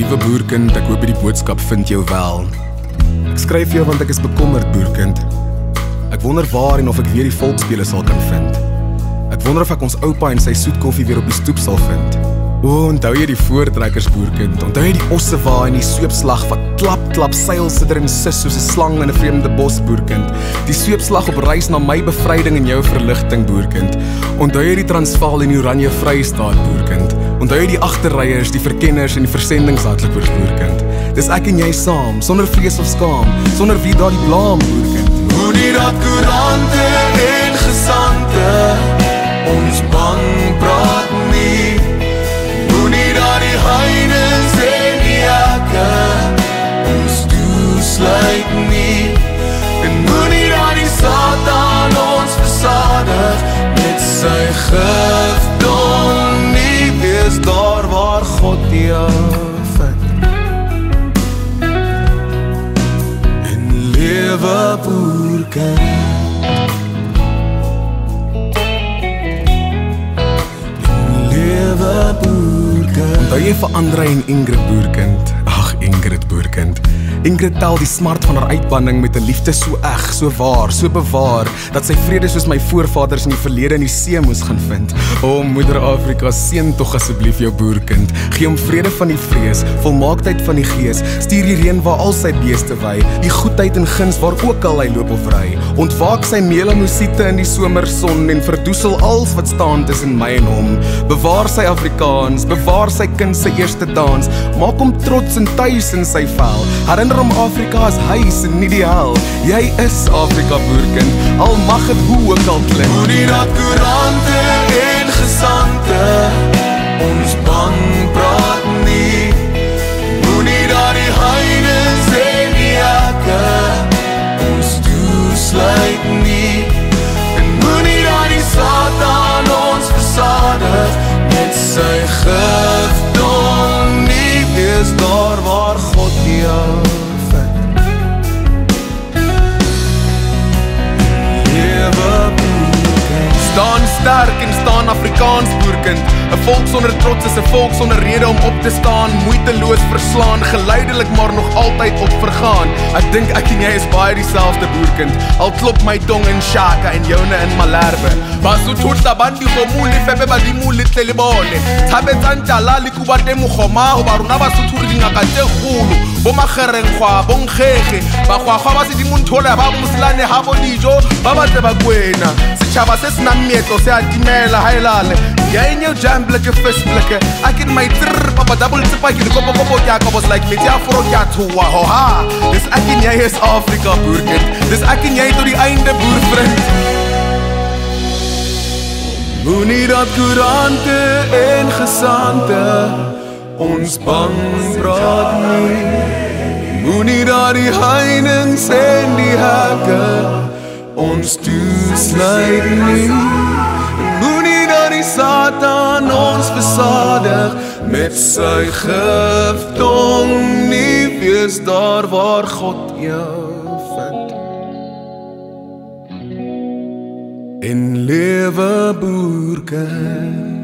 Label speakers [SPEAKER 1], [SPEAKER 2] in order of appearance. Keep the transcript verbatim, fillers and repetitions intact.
[SPEAKER 1] Liewe boerkind, ek hoop die boodskap vind jou wel. Ek skryf jou want ek is bekommerd, boerkind. Ek wonder waar en of ek weer die volksspele sal kan vind. Ek wonder of ek ons oupa en sy soetkoffie weer op die stoep sal vind. O, onthou jy die voortrekkers, boerkind? Onthou jy die ossewa en die sweepslag wat klap, klap, seil, sidder en sis soos 'n slang in 'n vreemde bos, boerkind? Die sweepslag op reis na my bevryding en jou verligting, boerkind. Onthou jy die Transvaal en die Oranje Vrystaat, boerkind? Onthou jy die agterryers, die verkenners en die versendingshardloopers, boerkind? Dis ek en jy saam, sonder vrees of skaam, sonder wie daar die blaam, boerkind.
[SPEAKER 2] Moenie dat koerante en gesante ons bang praat nie. Moenie dat die heides en die hekke ons toesluit nie. En moenie dat die Satan ons versadig met sy gifdom nie. Wees daar waar God jou vind en lewe boerkind.
[SPEAKER 1] Onthou jy vir Andre en Ingrid, boerkind? Ag, Ingrid, boerkind. Ingrid tel die smart van haar uitbanning met 'n liefde so eg, so waar, so bewaar, dat sy vrede soos my voorvaders in die verlede in die see moes gaan vind. O, moeder Afrika, seën tog asseblief jou boerkind. Gee hom vrede van die vrees, volmaaktheid van die gees. Stuur die reën waar al sy beeste wy, die goedheid en guns waar ook al hy loop of ry. Ontwaak sy melamosiete in die somerson en verdoesel alles wat staan tussen my en hom. Bewaar sy Afrikaans, bewaar sy kind sy eerste dans. Maak hom trots en tuis in sy vel. Herinner om Afrika as huis en nie die hel. Jy is Afrika, boerkind, al mag het hoe ook al klink.
[SPEAKER 2] Moenie dat koerante en gesante ons bang praat nie. Moenie dat die heides en die hekke ons toesluit nie. En moenie dat die Satan ons versadig met sy gifdom nie. Wees daar waar God jou vind. Lewe boerkind.
[SPEAKER 1] Staan sterk en staan Afrikaans, boerkind. 'n Volk sonder trots is 'n volk sonder rede om op te staan. Moeiteloos verslaan, geleidelik maar nog altyd op vergaan. Ek dink ek en jy is baie dieselfde, boerkind. Al klop my tong in Shaka en joune in Malherbe. Basotho bandi gomuli febe badimuli tlelebone. Thabetsa ntjala le kubate mogoma ho ba rona Basotho re dingaka tse kgolo. Bo magereng gwa bongkhege, ba gwa ba se dimonthola ba moslane ha bo dijo, ba batle ba kwena. Setjhaba se sena meetlo se a timela haelale. Ja in jou jam blikke visblikke. Ek in my trrr papa double tsipa ke kopo kopo ja ka was like met ja afro ja toa ho ha. Dis ek en jy is Afrika, boerkind. Dis ek en jy tot die einde, boervriend.
[SPEAKER 2] Moenie dat koerante en gesante ons bang praat nie. Moenie dat die heininge en die hekke ons toesluit nie. Moenie dat die Satan ons versadig met sy gifdom nie. Wees daar waar God jou vind en lewe boerkind.